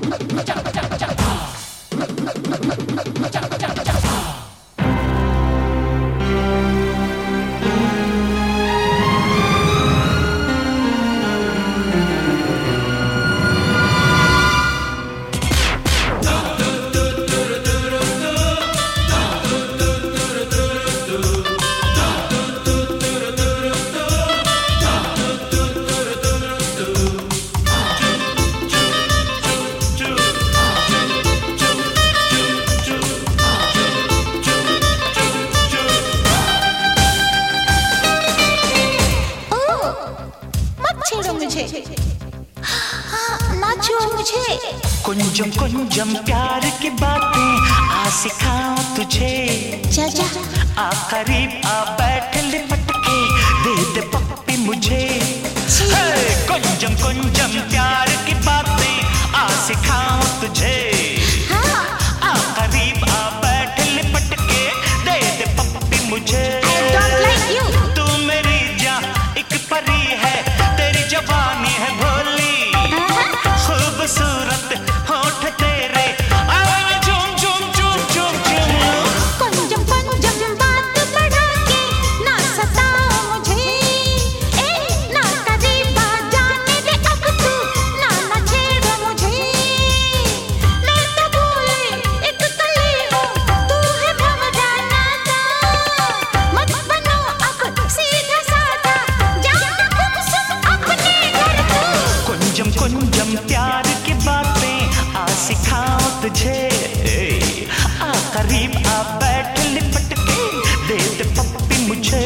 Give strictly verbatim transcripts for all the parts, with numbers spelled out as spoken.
कुंजम कुंजम प्यार की बातें आ सिखाऊं तुझे। जा जा आ करीब आ बैठ लिपट के दे दे पप्पी मुझे। कुंजम कुंजम प्यार की बातें आ सिखाऊं तुझे। हाँ। आ करीब आ बैठ लिपट के दे दे पप्पी मुझे। I don't like you। तू मेरी जान एक परी है, तेरी जवानी है भोली, खूबसूरत होठ तेरे आवाज़ झूम झूम झूम झूम झूम। कुंजम कुंजम बात बढ़ा के ना सताओ मुझे। ए ना करीब आ जाने दे अब तू, ना ना छेड़ो मुझे। मैं तो भूली एक कली हूँ, तू है भंवरा नाता। मत बनो अब सीधा साधा, जाना गुमसुम अपने घर तू। कुंजम कुंजम प्यार की बातें आ सिखाऊं तुझे। आ करीब आ बैठ लिपट के दे दे पप्पी मुझे।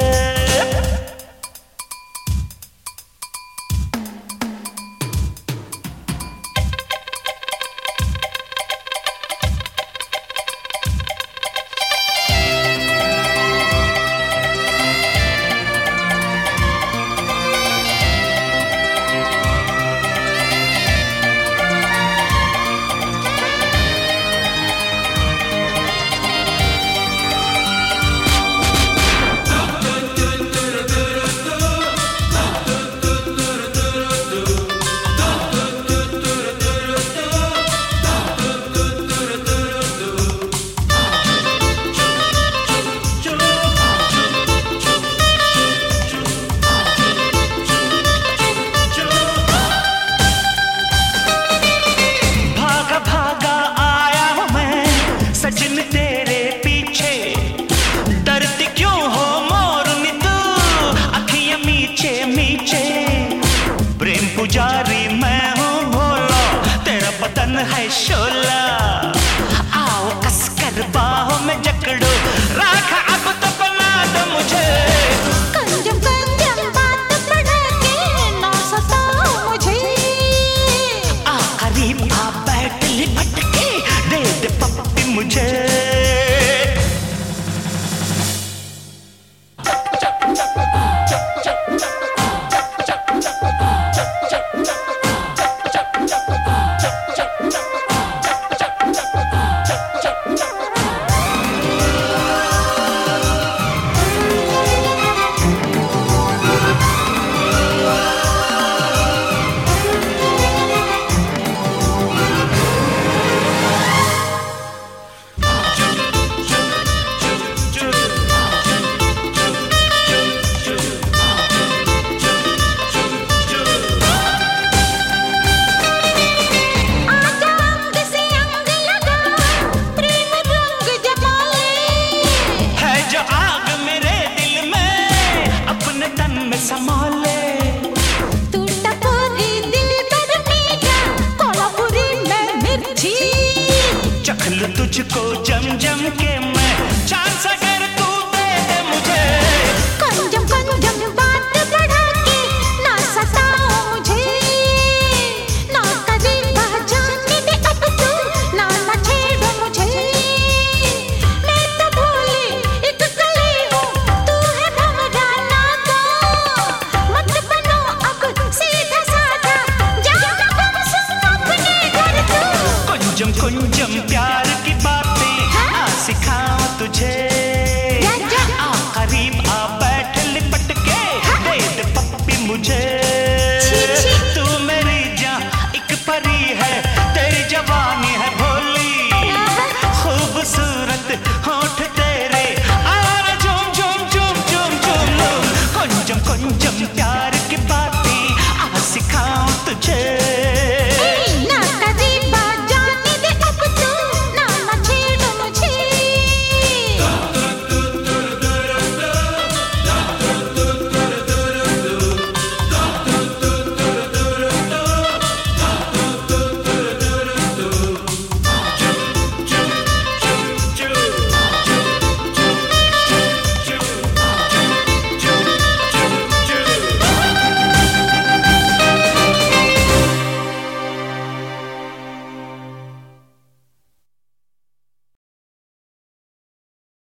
सजन तेरे पीछे डरती क्यों हो मोरनी तू, अखियां मीचे मीचे। प्रेम पुजारी मैं हूँ भोला, तेरा बदन है शोला। आओ कसकर बाहों में जकड़ो, राखा अब तो बना दो मुझे। कुंजम कुंजम बात बढ़ा के ना सताओ मुझे। आ करीब आ बैठ लिपट के दे दे पप्पी मुझे। संभाले तू टपोरी दिल पर मीठा, कोल्हापुरी में मिर्ची। चख लूं तुझको जम जम के मैं, चांस अगर तू दे दे मुझे। कुंजम कुंजम बात बढ़ा के ना सताओ मुझे। ना करीब आ जाने दे अब तू, ना ना छेड़ो मुझे। मैं तो भूली एक कली हूँ, तू है भंवरा नाता। मत बनो अब सीधा साधा, जाना गुमसुम अपने घर तू। कुंजम कुंजम प्यार की बातें आ सिखाऊं तुझे। आ करीब आ बैठ लिपट के दे दे पप्पी मुझे।